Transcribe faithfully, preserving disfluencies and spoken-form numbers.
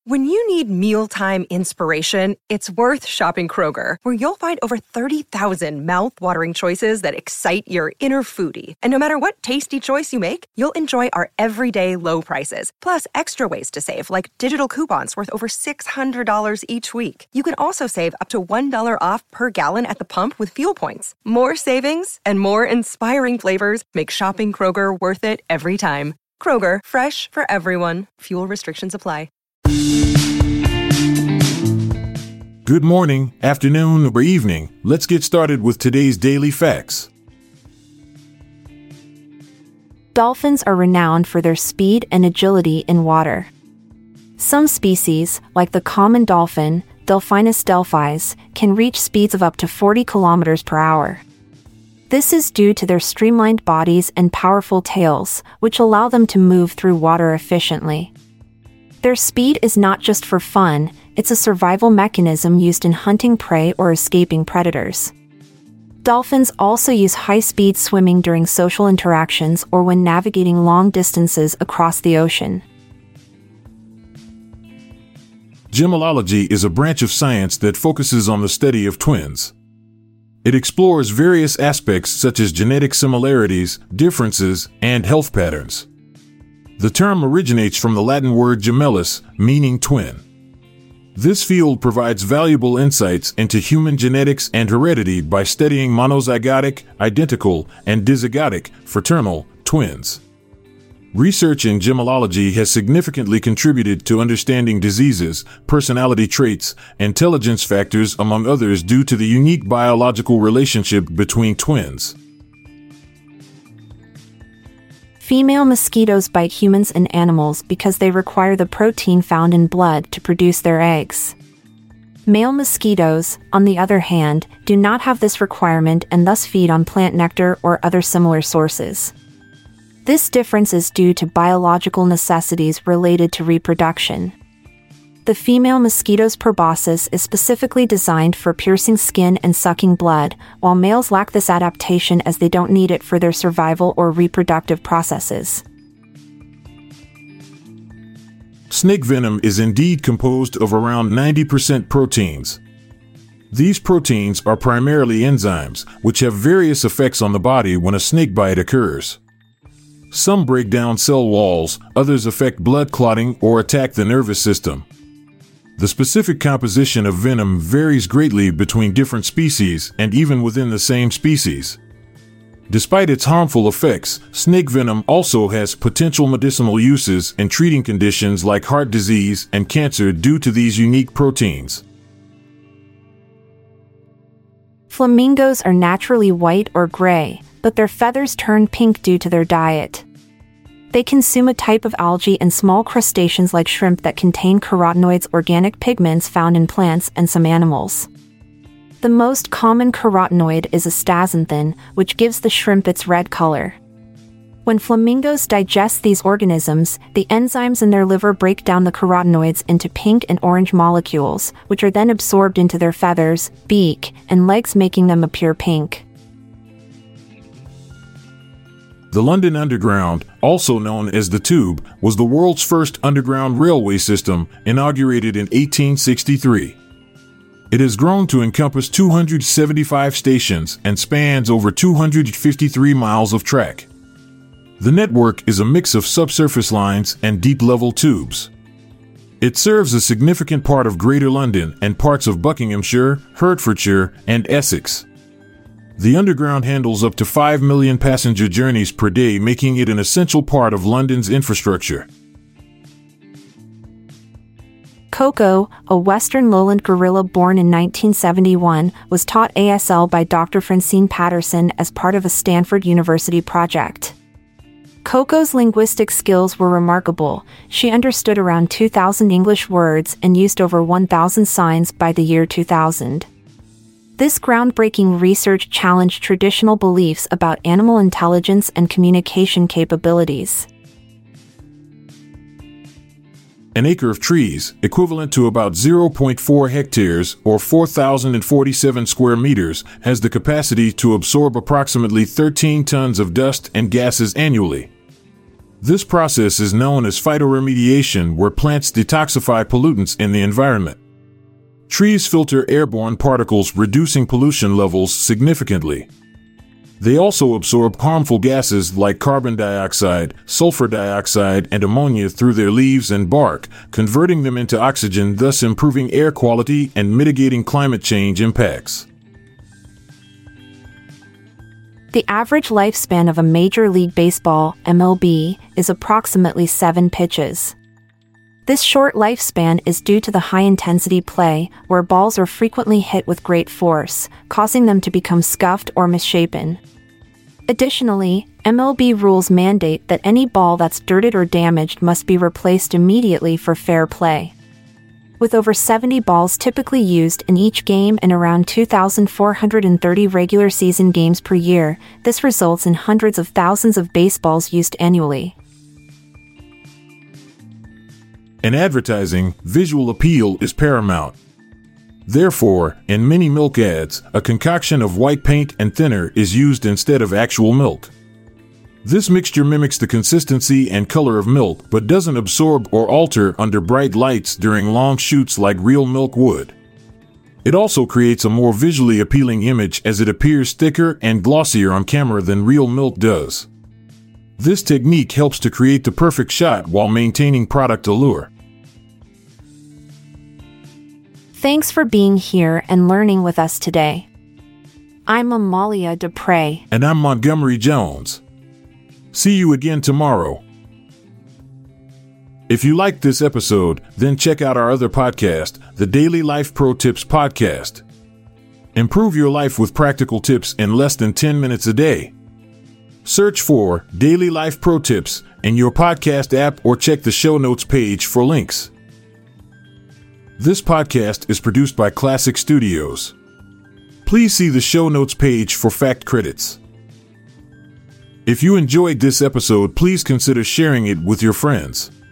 When you need mealtime inspiration, it's worth shopping Kroger, where you'll find over thirty thousand mouth-watering choices that excite your inner foodie. And no matter what tasty choice you make, you'll enjoy our everyday low prices, plus extra ways to save, like digital coupons worth over six hundred dollars each week. You can also save up to one dollar off per gallon at the pump with fuel points. More savings and more inspiring flavors make shopping Kroger worth it every time. Kroger, fresh for everyone. Fuel restrictions apply. Good morning, afternoon, or evening. Let's get started with today's daily facts. Dolphins are renowned for their speed and agility in water. Some species, like the common dolphin, Delphinus delphis, can reach speeds of up to forty kilometers per hour. This is due to their streamlined bodies and powerful tails, which allow them to move through water efficiently. Their speed is not just for fun, it's a survival mechanism used in hunting prey or escaping predators. Dolphins also use high-speed swimming during social interactions or when navigating long distances across the ocean. Gemellology is a branch of science that focuses on the study of twins. It explores various aspects such as genetic similarities, differences, and health patterns. The term originates from the Latin word gemellus, meaning twin. This field provides valuable insights into human genetics and heredity by studying monozygotic, identical, and dizygotic, fraternal, twins. Research in gemellology has significantly contributed to understanding diseases, personality traits, intelligence factors, among others, due to the unique biological relationship between twins. Female mosquitoes bite humans and animals because they require the protein found in blood to produce their eggs. Male mosquitoes, on the other hand, do not have this requirement and thus feed on plant nectar or other similar sources. This difference is due to biological necessities related to reproduction. The female mosquito's proboscis is specifically designed for piercing skin and sucking blood, while males lack this adaptation as they don't need it for their survival or reproductive processes. Snake venom is indeed composed of around ninety percent proteins. These proteins are primarily enzymes, which have various effects on the body when a snake bite occurs. Some break down cell walls, others affect blood clotting or attack the nervous system. The specific composition of venom varies greatly between different species and even within the same species. Despite its harmful effects, snake venom also has potential medicinal uses in treating conditions like heart disease and cancer due to these unique proteins. Flamingos are naturally white or gray, but their feathers turn pink due to their diet. They consume a type of algae and small crustaceans like shrimp that contain carotenoids, organic pigments found in plants and some animals. The most common carotenoid is astaxanthin, which gives the shrimp its red color. When flamingos digest these organisms, the enzymes in their liver break down the carotenoids into pink and orange molecules, which are then absorbed into their feathers, beak, and legs, making them appear pink. The London Underground, also known as the Tube, was the world's first underground railway system, inaugurated in eighteen sixty-three. It has grown to encompass two hundred seventy-five stations and spans over two hundred fifty-three miles of track. The network is a mix of subsurface lines and deep-level tubes. It serves a significant part of Greater London and parts of Buckinghamshire, Hertfordshire, and Essex. The Underground handles up to five million passenger journeys per day, making it an essential part of London's infrastructure. Coco, a western lowland gorilla born in nineteen seventy-one, was taught A S L by Doctor Francine Patterson as part of a Stanford University project. Coco's linguistic skills were remarkable. She understood around two thousand English words and used over one thousand signs by the year two thousand. This groundbreaking research challenged traditional beliefs about animal intelligence and communication capabilities. An acre of trees, equivalent to about zero point four hectares or four thousand forty-seven square meters, has the capacity to absorb approximately thirteen tons of dust and gases annually. This process is known as phytoremediation, where plants detoxify pollutants in the environment. Trees filter airborne particles, reducing pollution levels significantly. They also absorb harmful gases like carbon dioxide, sulfur dioxide, and ammonia through their leaves and bark, converting them into oxygen, thus improving air quality and mitigating climate change impacts. The average lifespan of a Major League Baseball, M L B, is approximately seven pitches. This short lifespan is due to the high-intensity play, where balls are frequently hit with great force, causing them to become scuffed or misshapen. Additionally, M L B rules mandate that any ball that's dirted or damaged must be replaced immediately for fair play. With over seventy balls typically used in each game and around two thousand four hundred thirty regular season games per year, this results in hundreds of thousands of baseballs used annually. In advertising, visual appeal is paramount. Therefore, in many milk ads, a concoction of white paint and thinner is used instead of actual milk. This mixture mimics the consistency and color of milk, but doesn't absorb or alter under bright lights during long shoots like real milk would. It also creates a more visually appealing image, as it appears thicker and glossier on camera than real milk does. This technique helps to create the perfect shot while maintaining product allure. Thanks for being here and learning with us today. I'm Amalia Dupre. And I'm Montgomery Jones. See you again tomorrow. If you liked this episode, then check out our other podcast, the Daily Life Pro Tips Podcast. Improve your life with practical tips in less than ten minutes a day. Search for Daily Life Pro Tips in your podcast app or check the show notes page for links. This podcast is produced by Classic Studios. Please see the show notes page for fact credits. If you enjoyed this episode, please consider sharing it with your friends.